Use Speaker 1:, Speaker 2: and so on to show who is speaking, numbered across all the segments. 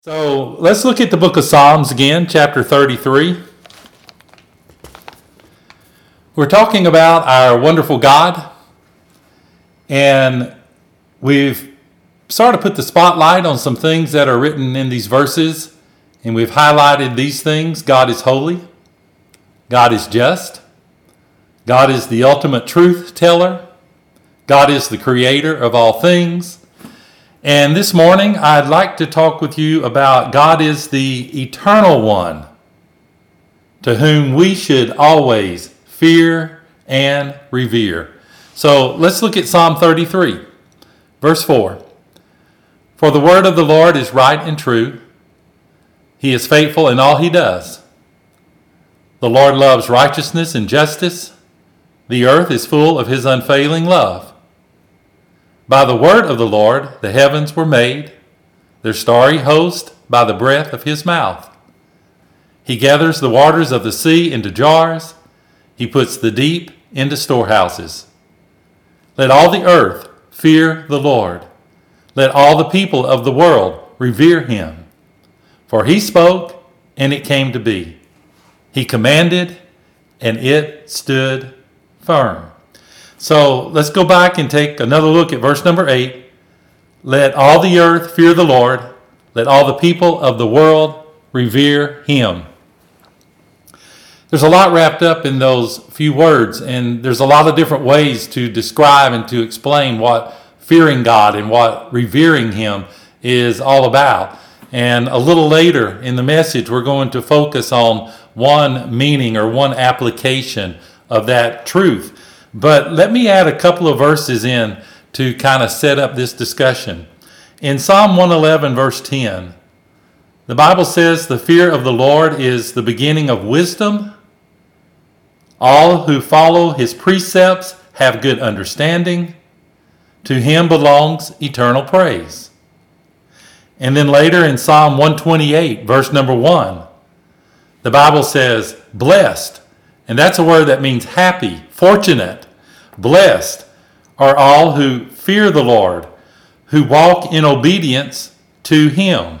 Speaker 1: So let's look at the book of Psalms again, chapter 33. We're talking about our wonderful God, and we've sort of put the spotlight on some things that are written in these verses, and we've highlighted these things. God is holy. God is just. God is the ultimate truth teller. God is the creator of all things. And this morning, I'd like to talk with you about God is the eternal one, to whom we should always fear and revere. So let's look at Psalm 33, verse 4. For the word of the Lord is right and true. He is faithful in all he does. The Lord loves righteousness and justice. The earth is full of his unfailing love. By the word of the Lord the heavens were made, their starry host by the breath of his mouth. He gathers the waters of the sea into jars. He puts the deep into storehouses. Let all the earth fear the Lord. Let all the people of the world revere him. For he spoke, and it came to be. He commanded, and it stood firm. So let's go back and take another look at verse number 8. Let all the earth fear the Lord. Let all the people of the world revere him. There's a lot wrapped up in those few words, and there's a lot of different ways to describe and to explain what fearing God and what revering him is all about. And a little later in the message, we're going to focus on one meaning or one application of that truth. But let me add a couple of verses in to kind of set up this discussion. In Psalm 111, verse 10, the Bible says, the fear of the Lord is the beginning of wisdom. All who follow his precepts have good understanding. To him belongs eternal praise. And then later in Psalm 128, verse number 1, the Bible says, blessed. And that's a word that means happy, fortunate. Blessed are all who fear the Lord, who walk in obedience to him.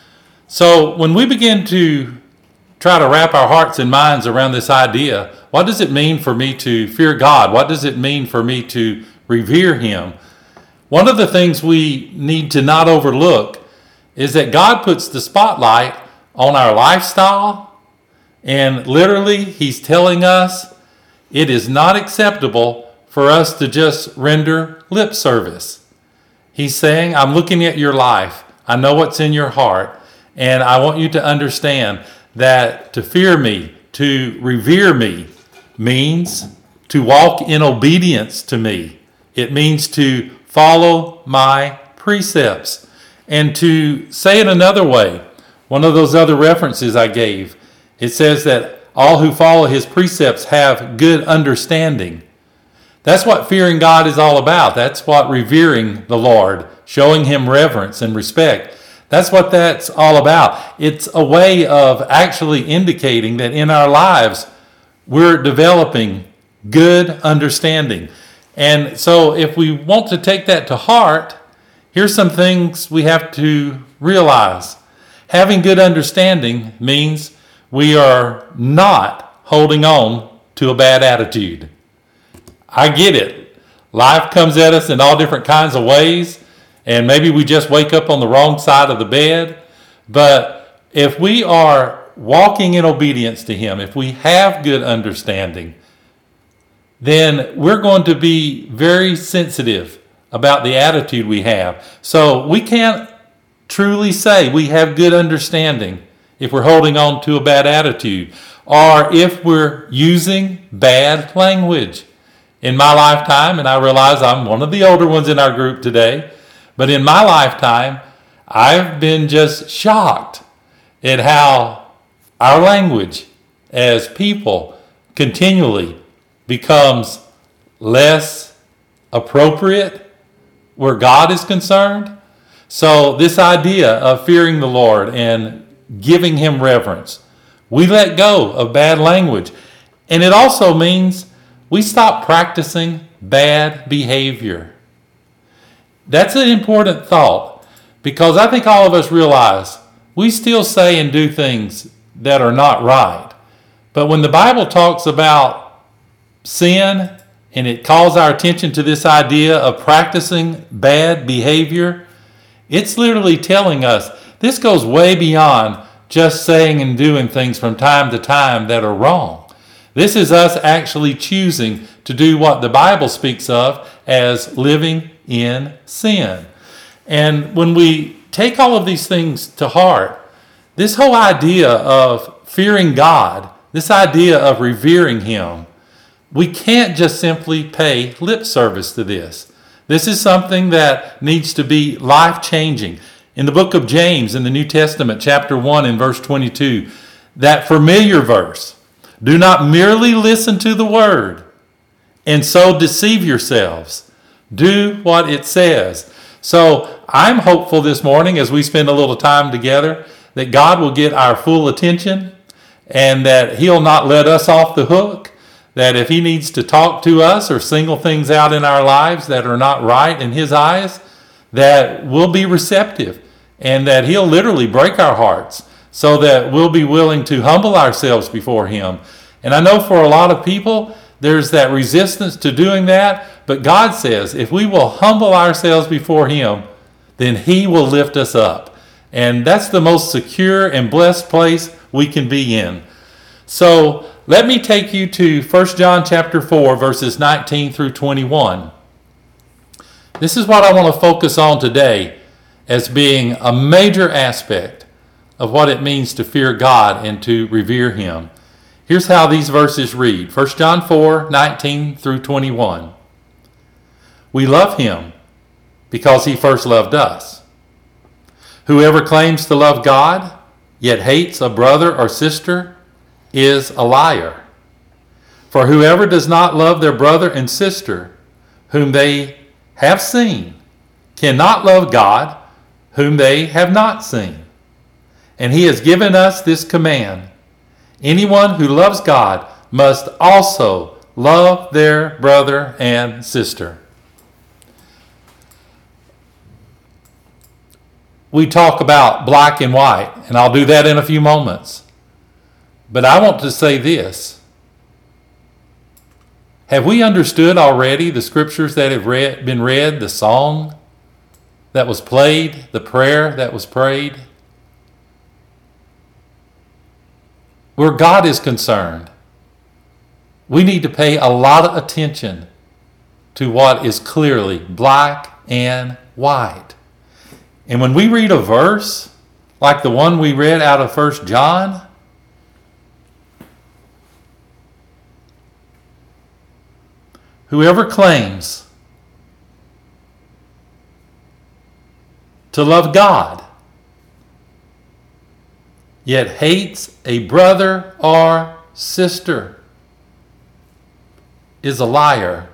Speaker 1: So when we begin to try to wrap our hearts and minds around this idea, what does it mean for me to fear God? What does it mean for me to revere him? One of the things we need to not overlook is that God puts the spotlight on our lifestyle. And literally, he's telling us it is not acceptable for us to just render lip service. He's saying, I'm looking at your life. I know what's in your heart. And I want you to understand that to fear me, to revere me, means to walk in obedience to me. It means to follow my precepts. And to say it another way, one of those other references I gave, it says that all who follow his precepts have good understanding. That's what fearing God is all about. That's what revering the Lord, showing him reverence and respect. That's what that's all about. It's a way of actually indicating that in our lives, we're developing good understanding. And so if we want to take that to heart, here's some things we have to realize. Having good understanding means we are not holding on to a bad attitude. I get it. Life comes at us in all different kinds of ways, and maybe we just wake up on the wrong side of the bed. But if we are walking in obedience to him, if we have good understanding, then we're going to be very sensitive about the attitude we have. So we can't truly say we have good understanding if we're holding on to a bad attitude, or if we're using bad language. In my lifetime, and I realize I'm one of the older ones in our group today, but in my lifetime, I've been just shocked at how our language as people continually becomes less appropriate where God is concerned. So this idea of fearing the Lord and giving him reverence, we let go of bad language. And it also means we stop practicing bad behavior. That's an important thought, because I think all of us realize we still say and do things that are not right. But when the Bible talks about sin and it calls our attention to this idea of practicing bad behavior, it's literally telling us this goes way beyond just saying and doing things from time to time that are wrong. This is us actually choosing to do what the Bible speaks of as living in sin. And when we take all of these things to heart, this whole idea of fearing God, this idea of revering Him, we can't just simply pay lip service to this. This is something that needs to be life-changing. In the book of James, in the New Testament, chapter 1 and verse 22, that familiar verse, do not merely listen to the word and so deceive yourselves. Do what it says. So I'm hopeful this morning as we spend a little time together that God will get our full attention and that He'll not let us off the hook. That if He needs to talk to us or single things out in our lives that are not right in His eyes, that we'll be receptive and that He'll literally break our hearts so that we'll be willing to humble ourselves before Him. And I know for a lot of people, there's that resistance to doing that, but God says if we will humble ourselves before Him, then He will lift us up. And that's the most secure and blessed place we can be in. So let me take you to 1 John chapter 4, verses 19 through 21. This is what I want to focus on today as being a major aspect of what it means to fear God and to revere Him. Here's how these verses read. 1 John 4, 19 through 21. We love Him because He first loved us. Whoever claims to love God, yet hates a brother or sister, is a liar. For whoever does not love their brother and sister, whom they have seen, cannot love God, whom they have not seen. And He has given us this command: anyone who loves God must also love their brother and sister. We talk about black and white, and I'll do that in a few moments. But I want to say this. Have we understood already the scriptures that have been read, the song that was played, the prayer that was prayed? Where God is concerned, we need to pay a lot of attention to what is clearly black and white. And when we read a verse like the one we read out of 1 John, whoever claims to love God, yet hates a brother or sister, is a liar.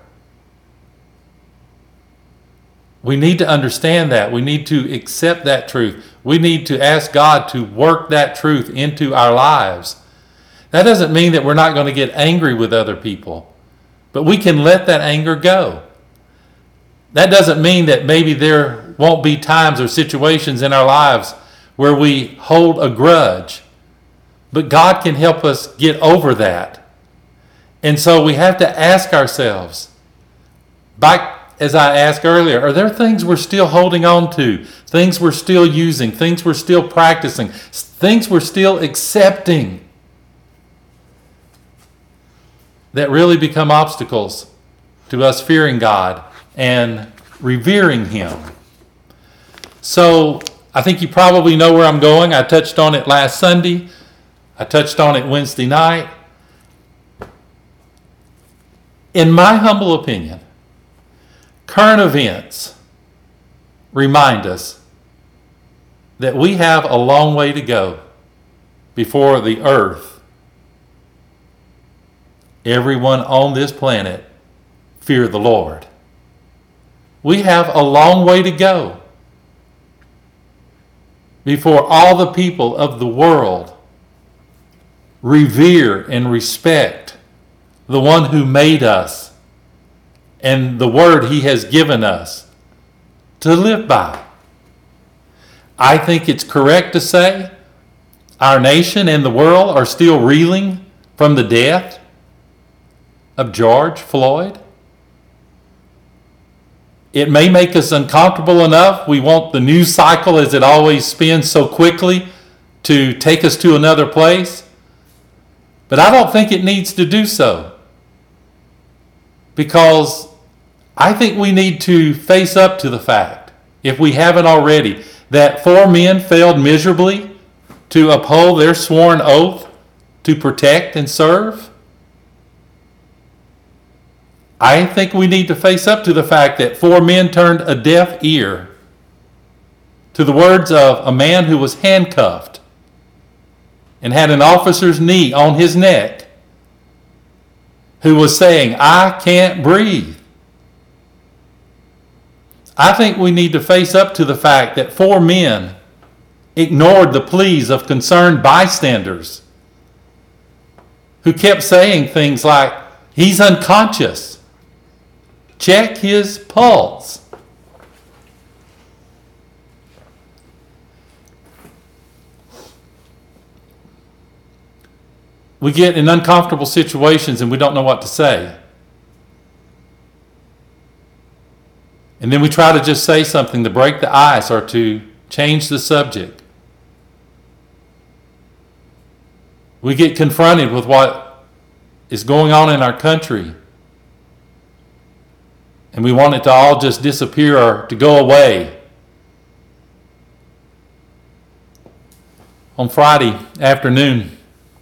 Speaker 1: We need to understand that. We need to accept that truth. We need to ask God to work that truth into our lives. That doesn't mean that we're not going to get angry with other people, but we can let that anger go. That doesn't mean that maybe there won't be times or situations in our lives where we hold a grudge, but God can help us get over that. And so we have to ask ourselves, back as I asked earlier, are there things we're still holding on to, things we're still using, things we're still practicing, things we're still accepting that really become obstacles to us fearing God and revering Him? So I think you probably know where I'm going. I touched on it last Sunday. I touched on it Wednesday night. In my humble opinion, current events remind us that we have a long way to go before the earth, everyone on this planet, fear the Lord. We have a long way to go before all the people of the world revere and respect the one who made us and the word He has given us to live by. I think it's correct to say our nation and the world are still reeling from the death of George Floyd. It may make us uncomfortable enough. We want the news cycle, as it always spins so quickly, to take us to another place. But I don't think it needs to do so. Because I think we need to face up to the fact, if we haven't already, that 4 men failed miserably to uphold their sworn oath to protect and serve. I think we need to face up to the fact that 4 men turned a deaf ear to the words of a man who was handcuffed and had an officer's knee on his neck, who was saying, "I can't breathe." I think we need to face up to the fact that 4 men ignored the pleas of concerned bystanders who kept saying things like, "He's unconscious. Check his pulse." We get in uncomfortable situations and we don't know what to say. And then we try to just say something to break the ice or to change the subject. We get confronted with what is going on in our country, and we want it to all just disappear or to go away. On Friday afternoon,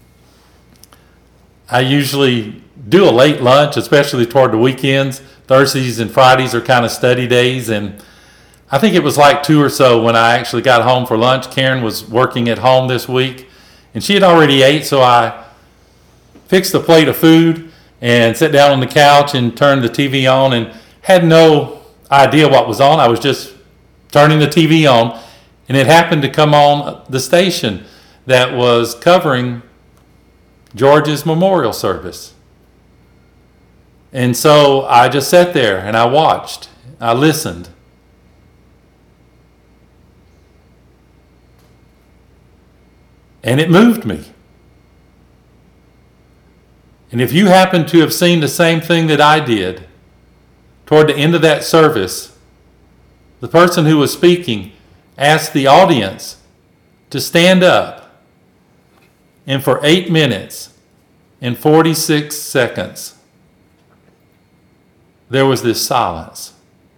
Speaker 1: I usually do a late lunch, especially toward the weekends. Thursdays and Fridays are kind of study days, and I think it was like 2 or so when I actually got home for lunch. Karen was working at home this week, and she had already ate, so I fixed a plate of food and sat down on the couch and turned the TV on and had no idea what was on. I was just turning the TV on, and it happened to come on the station that was covering George's memorial service. And so I just sat there and I watched, I listened. And it moved me. And if you happen to have seen the same thing that I did, toward the end of that service, the person who was speaking asked the audience to stand up, and for 8 minutes and 46 seconds, there was this silence.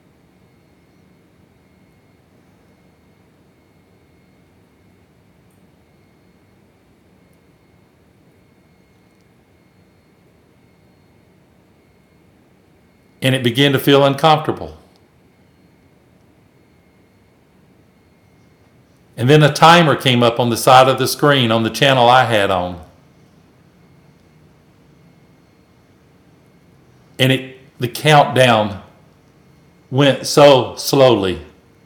Speaker 1: And it began to feel uncomfortable. And then a timer came up on the side of the screen on the channel I had on. And the countdown went so slowly.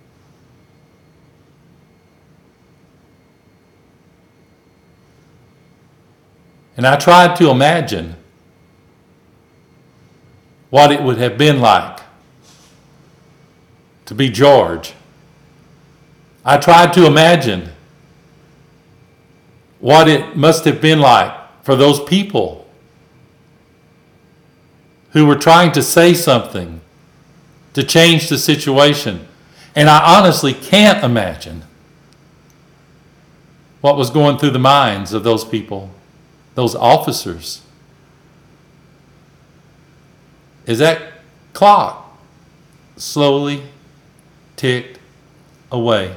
Speaker 1: And I tried to imagine what it would have been like to be George. I tried to imagine what it must have been like for those people who were trying to say something to change the situation. And I honestly can't imagine what was going through the minds of those people, those officers, as that clock slowly ticked away.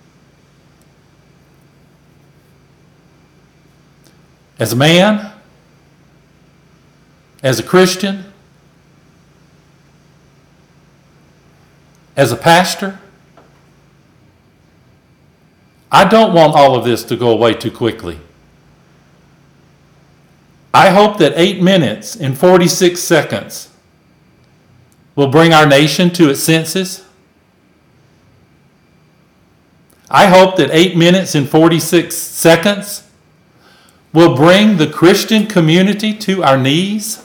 Speaker 1: As a man, as a Christian, as a pastor, I don't want all of this to go away too quickly. I hope that 8 minutes and 46 seconds will bring our nation to its senses. I hope that 8 minutes and 46 seconds will bring the Christian community to our knees.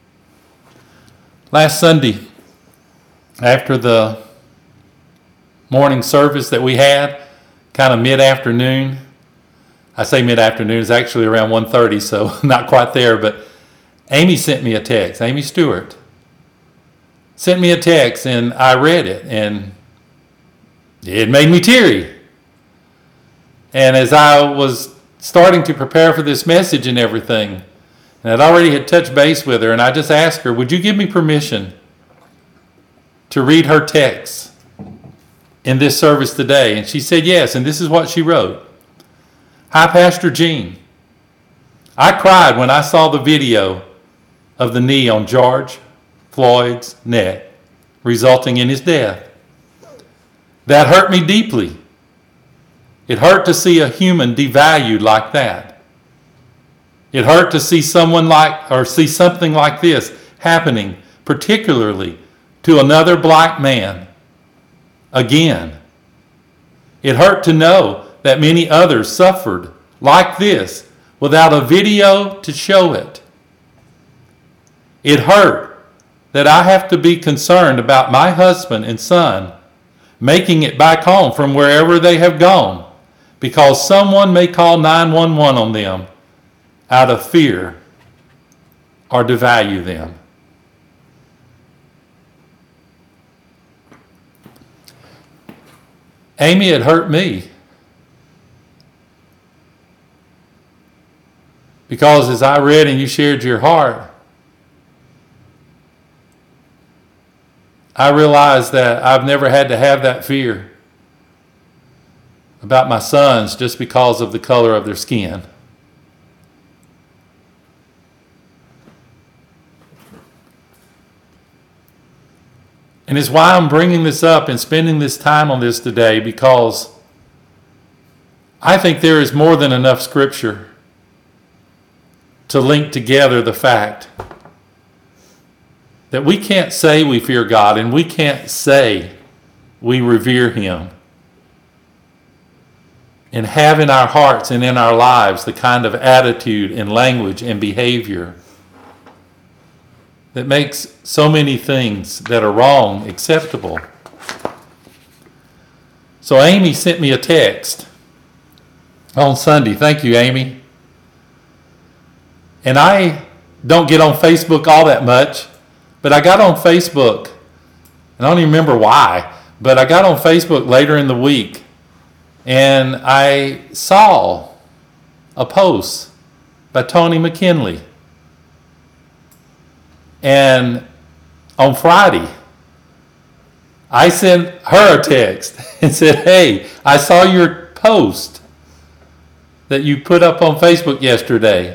Speaker 1: Last Sunday, after the morning service that we had, kind of mid-afternoon. I say mid-afternoon, it's actually around 1:30, so not quite there, but Amy sent me a text, Amy Stewart sent me a text, and I read it, and it made me teary. And as I was starting to prepare for this message and everything, and I'd already had touched base with her, and I just asked her, would you give me permission to read her text in this service today? And she said yes, and this is what she wrote. Hi, Pastor Gene. I cried when I saw the video of the knee on George Floyd's neck, resulting in his death. That hurt me deeply. It hurt to see a human devalued like that. It hurt to see something like this happening, particularly to another black man. Again, it hurt to know that many others suffered like this without a video to show it. It hurt that I have to be concerned about my husband and son making it back home from wherever they have gone because someone may call 911 on them out of fear or devalue them. Amy, it hurt me because as I read and you shared your heart, I realized that I've never had to have that fear about my sons just because of the color of their skin. And it's why I'm bringing this up and spending this time on this today, because I think there is more than enough scripture to link together the fact that we can't say we fear God and we can't say we revere Him and have in our hearts and in our lives the kind of attitude and language and behavior that makes so many things that are wrong acceptable. So Amy sent me a text on Sunday. Thank you, Amy. And I don't get on Facebook all that much, but I got on Facebook, and I don't even remember why, but I got on Facebook later in the week, and I saw a post by Tony McKinley. And on Friday, I sent her a text and said, hey, I saw your post that you put up on Facebook yesterday.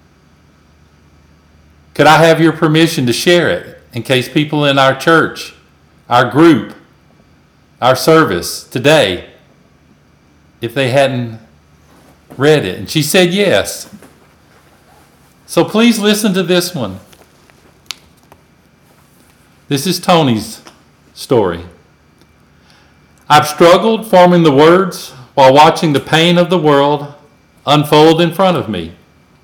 Speaker 1: Could I have your permission to share it in case people in our church, our group, our service today, if they hadn't read it? And she said yes. So please listen to this one. This is Tony's story. I've struggled forming the words while watching the pain of the world unfold in front of me.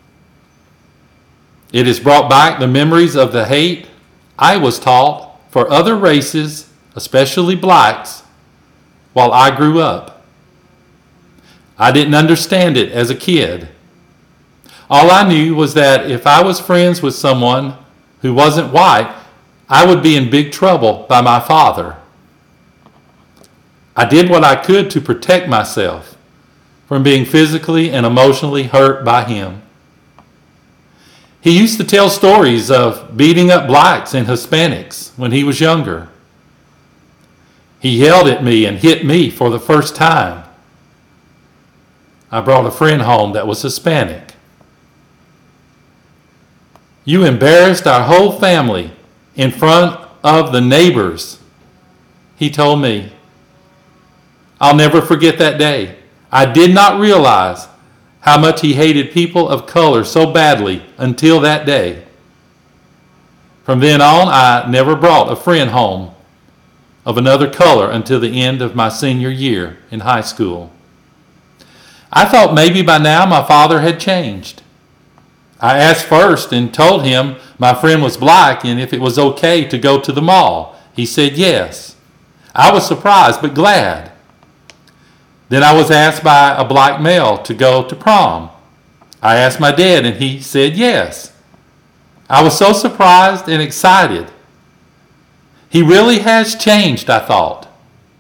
Speaker 1: It has brought back the memories of the hate I was taught for other races, especially blacks, while I grew up. I didn't understand it as a kid. All I knew was that if I was friends with someone who wasn't white, I would be in big trouble by my father. I did what I could to protect myself from being physically and emotionally hurt by him. He used to tell stories of beating up blacks and Hispanics when he was younger. He yelled at me and hit me for the first time. I brought a friend home that was Hispanic. You embarrassed our whole family in front of the neighbors, he told me. I'll never forget that day. I did not realize how much he hated people of color so badly until that day. From then on, I never brought a friend home of another color until the end of my senior year in high school. I thought maybe by now my father had changed. I asked first and told him my friend was black and if it was okay to go to the mall. He said yes. I was surprised but glad. Then I was asked by a black male to go to prom. I asked my dad and he said yes. I was so surprised and excited. He really has changed, I thought.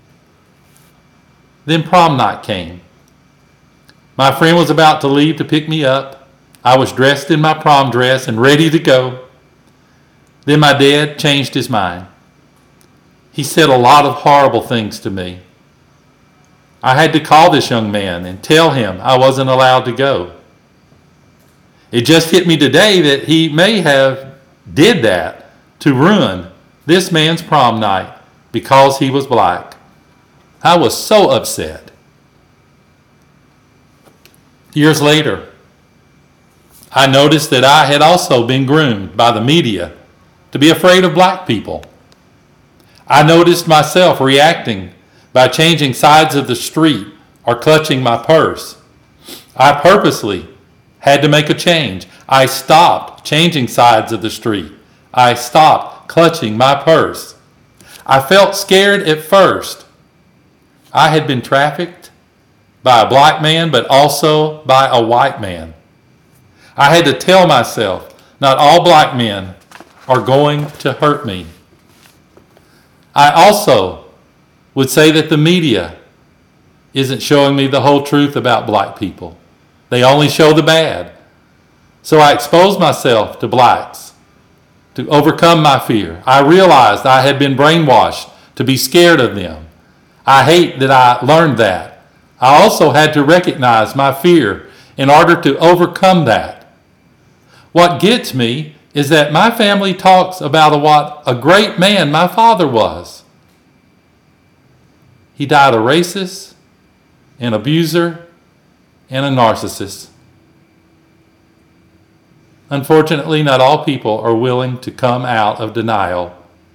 Speaker 1: Then prom night came. My friend was about to leave to pick me up. I was dressed in my prom dress and ready to go. Then my dad changed his mind. He said a lot of horrible things to me. I had to call this young man and tell him I wasn't allowed to go. It just hit me today that he may have did that to ruin this man's prom night because he was black. I was so upset. Years later, I noticed that I had also been groomed by the media to be afraid of black people. I noticed myself reacting by changing sides of the street or clutching my purse. I purposely had to make a change. I stopped changing sides of the street. I stopped clutching my purse. I felt scared at first. I had been trafficked by a black man, but also by a white man. I had to tell myself, not all black men are going to hurt me. I also would say that the media isn't showing me the whole truth about black people. They only show the bad. So I exposed myself to blacks to overcome my fear. I realized I had been brainwashed to be scared of them. I hate that I learned that. I also had to recognize my fear in order to overcome that. What gets me is that my family talks about what a great man my father was. He died a racist, an abuser, and a narcissist. Unfortunately, not all people are willing to come out of denial.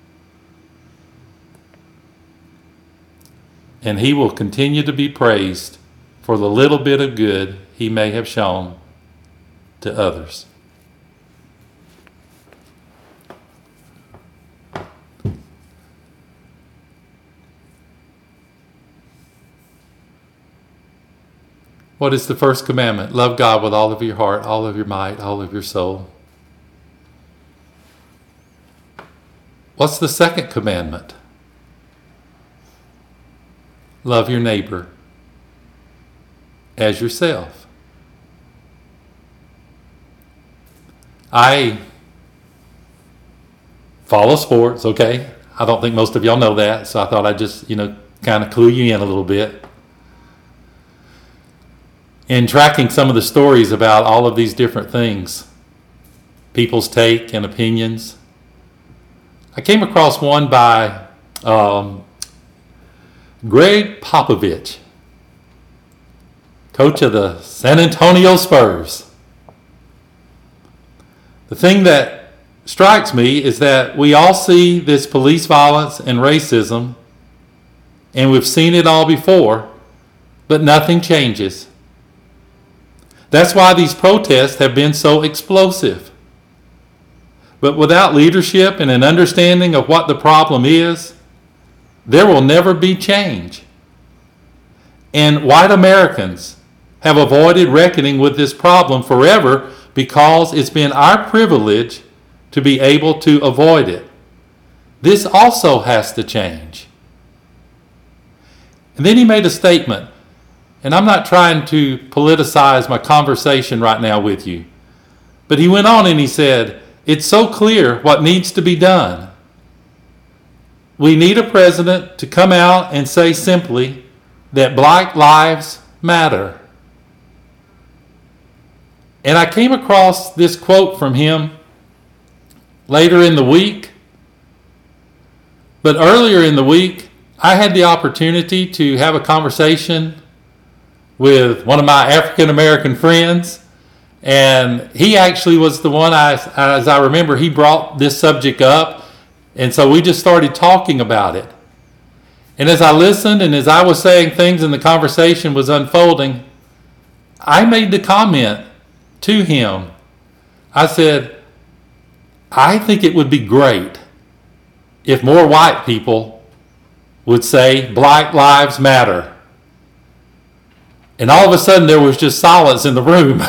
Speaker 1: And he will continue to be praised for the little bit of good he may have shown to others. What is the first commandment? Love God with all of your heart, all of your might, all of your soul. What's the second commandment? Love your neighbor as yourself. I follow sports, okay? I don't think most of y'all know that, so I thought I'd just, kind of clue you in a little bit. In tracking some of the stories about all of these different things, people's take and opinions, I came across one by Greg Popovich, coach of the San Antonio Spurs. The thing that strikes me is that we all see this police violence and racism, and we've seen it all before, but nothing changes. That's why these protests have been so explosive. But without leadership and an understanding of what the problem is, there will never be change. And white Americans have avoided reckoning with this problem forever because it's been our privilege to be able to avoid it. This also has to change. And then he made a statement. And I'm not trying to politicize my conversation right now with you. But he went on and he said, it's so clear what needs to be done. We need a president to come out and say simply that black lives matter. And I came across this quote from him later in the week. But earlier in the week, I had the opportunity to have a conversation with one of my African American friends, and he actually was the one, as I remember, he brought this subject up, and so we just started talking about it. And as I listened and as I was saying things and the conversation was unfolding, I made the comment to him. I said, I think it would be great if more white people would say, Black Lives Matter. And all of a sudden there was just silence in the room.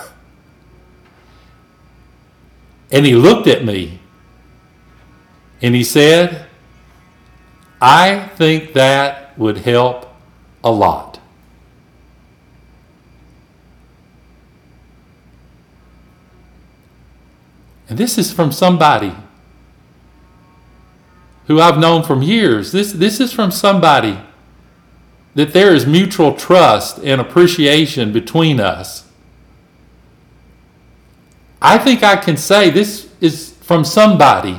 Speaker 1: And he looked at me and he said, I think that would help a lot. And this is from somebody who I've known from years. This is from somebody that there is mutual trust and appreciation between us. I think I can say this is from somebody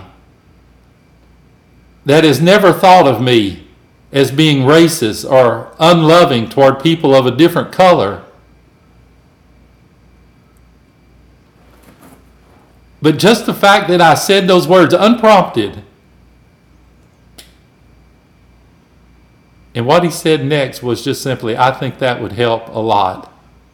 Speaker 1: that has never thought of me as being racist or unloving toward people of a different color. But just the fact that I said those words unprompted, and what he said next was just simply, I think that would help a lot.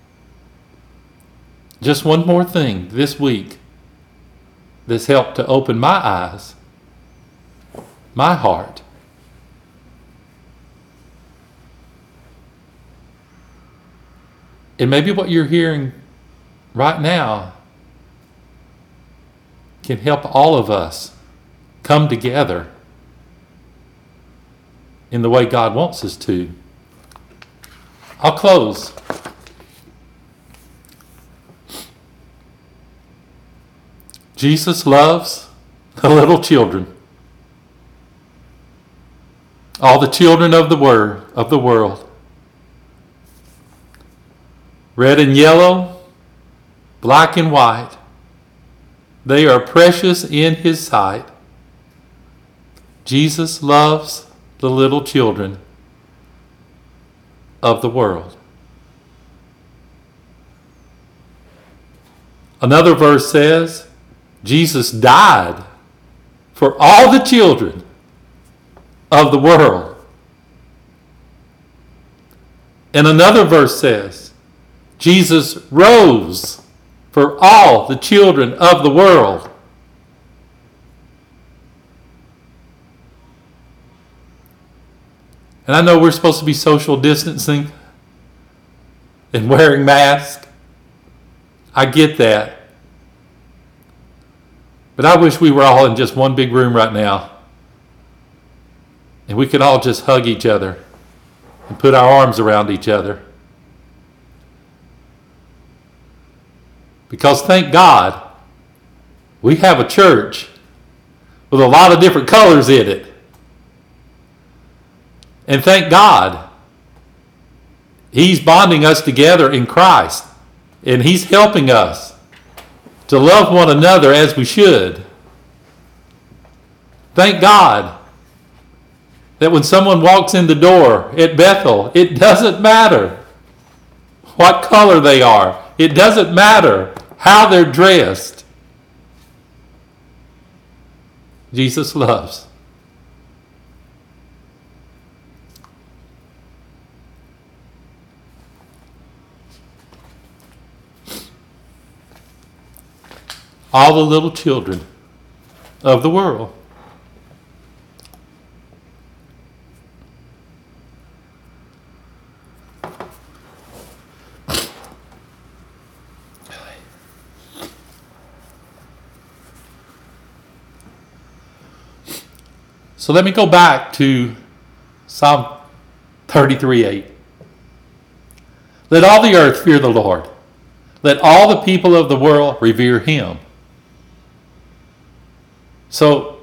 Speaker 1: Just one more thing this week that's helped to open my eyes, my heart. And maybe what you're hearing right now can help all of us come together in the way God wants us to. I'll close. Jesus loves the little children. All the children of the world. Red and yellow, black and white. They are precious in his sight. Jesus loves the little children of the world. Another verse says, Jesus died for all the children of the world. And another verse says, Jesus rose for all the children of the world. And I know we're supposed to be social distancing and wearing masks. I get that. But I wish we were all in just one big room right now. And we could all just hug each other and put our arms around each other. Because thank God, we have a church with a lot of different colors in it. And thank God, he's bonding us together in Christ. And he's helping us to love one another as we should. Thank God that when someone walks in the door at Bethel, it doesn't matter what color they are. It doesn't matter how they're dressed. Jesus loves. All the little children of the world. So let me go back to Psalm 33:8. Let all the earth fear the Lord. Let all the people of the world revere him. So,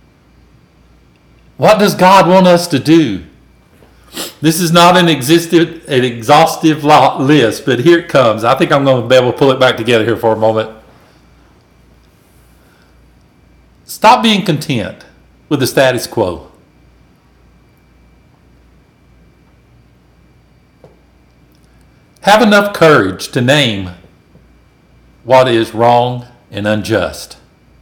Speaker 1: what does God want us to do? This is not an exhaustive list, but here it comes. I think I'm going to be able to pull it back together here for a moment. Stop being content with the status quo. Have enough courage to name what is wrong and unjust.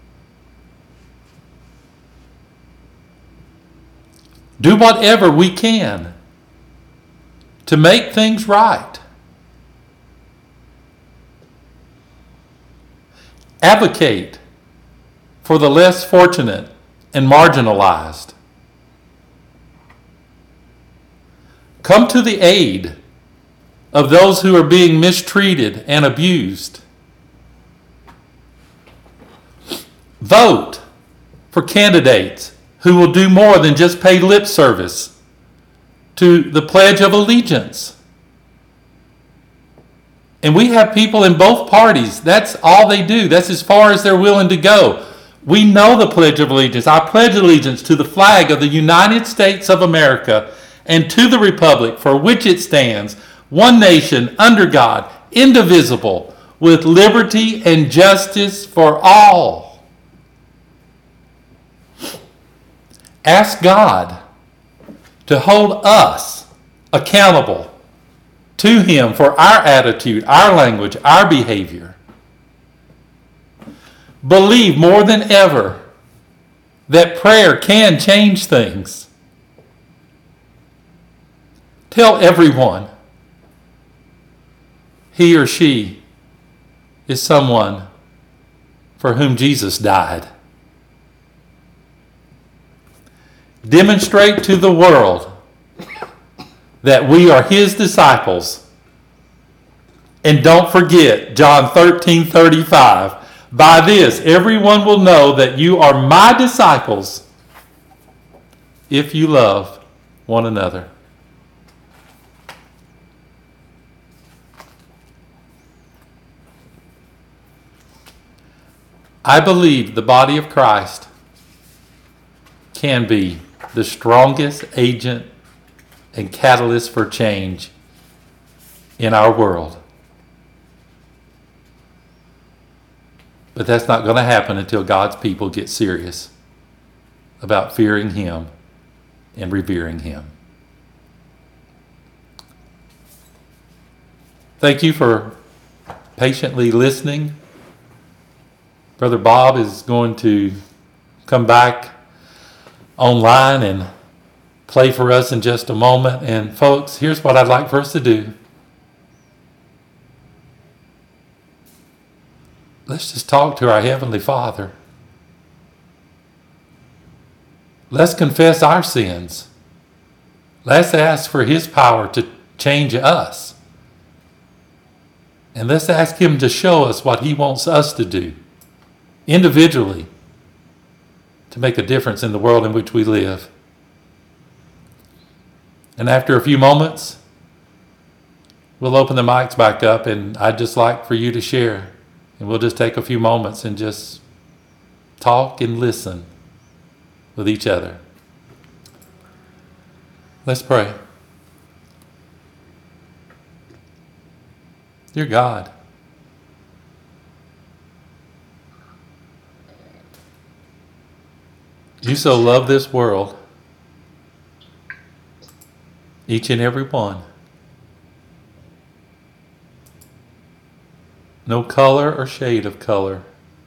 Speaker 1: Do whatever we can to make things right. Advocate for the less fortunate and marginalized. Come to the aid of those who are being mistreated and abused. Vote for candidates who will do more than just pay lip service to the Pledge of Allegiance. And we have people in both parties. That's all they do. That's as far as they're willing to go. We know the Pledge of Allegiance. I pledge allegiance to the flag of the United States of America and to the republic for which it stands, one nation, under God, indivisible, with liberty and justice for all. Ask God to hold us accountable to Him for our attitude, our language, our behavior. Believe more than ever that prayer can change things. Tell everyone he or she is someone for whom Jesus died. Demonstrate to the world that we are His disciples. And don't forget John 13:35. By this, everyone will know that you are my disciples if you love one another. I believe the body of Christ can be the strongest agent and catalyst for change in our world. But that's not going to happen until God's people get serious about fearing Him and revering Him. Thank you for patiently listening. Brother Bob is going to come back online and play for us in just a moment. And folks, here's what I'd like for us to do. Let's just talk to our Heavenly Father. Let's confess our sins. Let's ask for His power to change us. And let's ask Him to show us what He wants us to do individually to make a difference in the world in which we live. And after a few moments, we'll open the mics back up, and I'd just like for you to share. And we'll just take a few moments and just talk and listen with each other. Let's pray. Dear God, You so love this world, each and every one. No color or shade of color.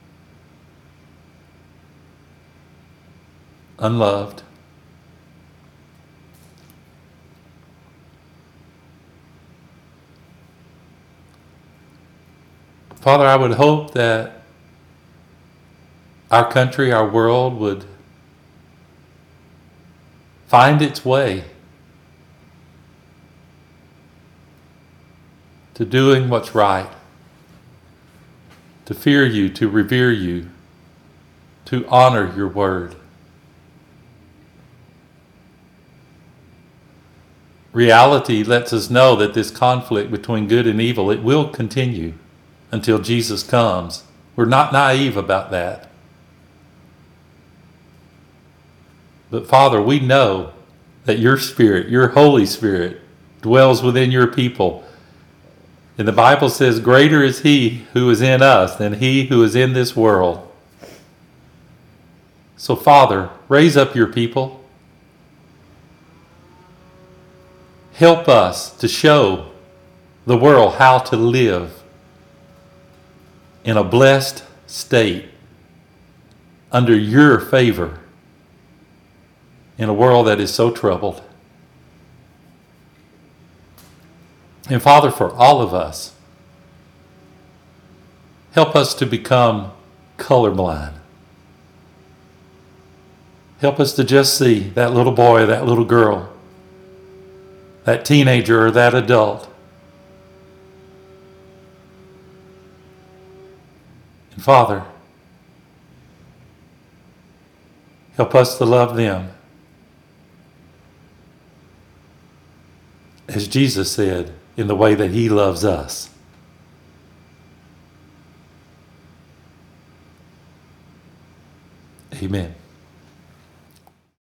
Speaker 1: Unloved. Father, I would hope that our country, our world would find its way to doing what's right, to fear You, to revere You, to honor Your word. Reality lets us know that this conflict between good and evil, it will continue until Jesus comes. We're not naive about that. But Father, we know that Your Spirit, Your Holy Spirit, dwells within Your people. And the Bible says, greater is He who is in us than he who is in this world. So Father, raise up Your people. Help us to show the world how to live in a blessed state under Your favor in a world that is so troubled. And Father, for all of us, help us to become colorblind. Help us to just see that little boy, that little girl that teenager or that adult. And Father, help us to love them as Jesus said, in the way that He loves us. Amen.